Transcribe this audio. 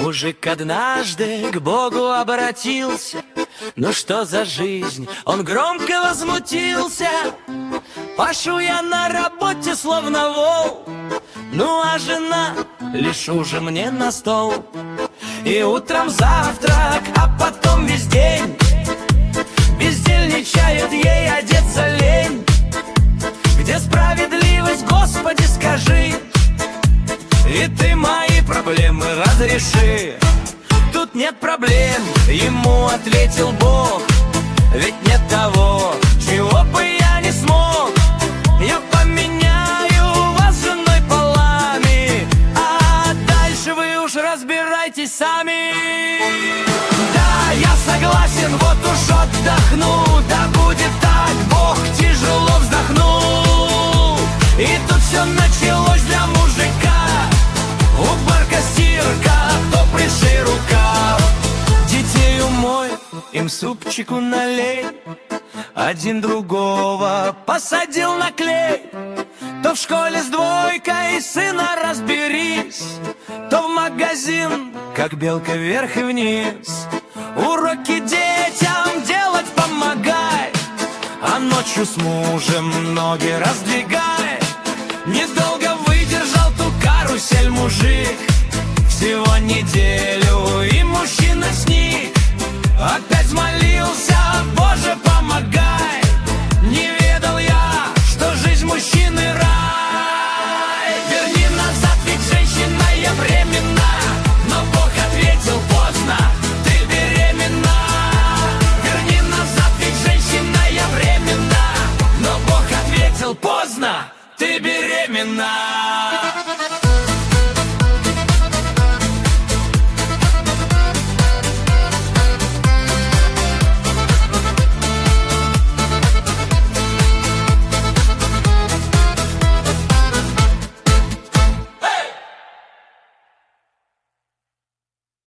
Мужик однажды к Богу обратился. Ну что за жизнь? Он громко возмутился. Пашу я на работе, словно вол. Ну а жена лишь ужин мне на стол. И утром завтрак, а потом весь день бездельничает, ей одеться лень. Где справедливость, Господи, скажи, и ты мои проблемы разреши. Тут нет проблем, ему ответил Бог. Ведь нет того, чего бы я не смог. Я поменяю вас с женой полами, а дальше вы уж разбирайтесь сами. Да, я согласен, вот уж отдохну. Да будет так, Бог тяжело вздохнул. И тут все началось для мужика. Уборка, стирка, то пришей рукав. Детей умой, им супчику налей. Один другого посадил на клей. То в школе с двойкой сына разберись, то в магазин, как белка вверх и вниз. Уроки детям делать помогай, а ночью с мужем ноги раздвигай. Недолго выдержал ту карусель мужик, всего неделю и мужчина сник. Опять